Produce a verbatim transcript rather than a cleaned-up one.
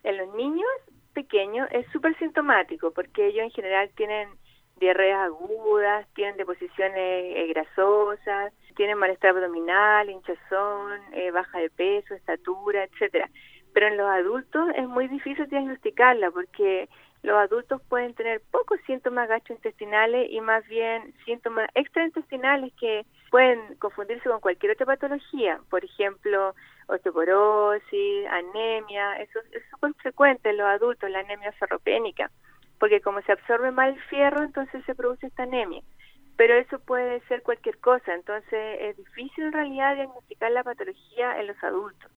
En los niños pequeños es súper sintomático porque ellos en general tienen diarreas agudas, tienen deposiciones eh, grasosas, tienen malestar abdominal, hinchazón, eh, baja de peso, estatura, etcétera. Pero en los adultos es muy difícil diagnosticarla porque los adultos pueden tener pocos síntomas gastrointestinales y más bien síntomas extraintestinales que pueden confundirse con cualquier otra patología. Por ejemplo, osteoporosis, anemia, eso es súper frecuente en los adultos, la anemia ferropénica, porque como se absorbe mal el fierro, entonces se produce esta anemia. Pero eso puede ser cualquier cosa, entonces es difícil en realidad diagnosticar la patología en los adultos.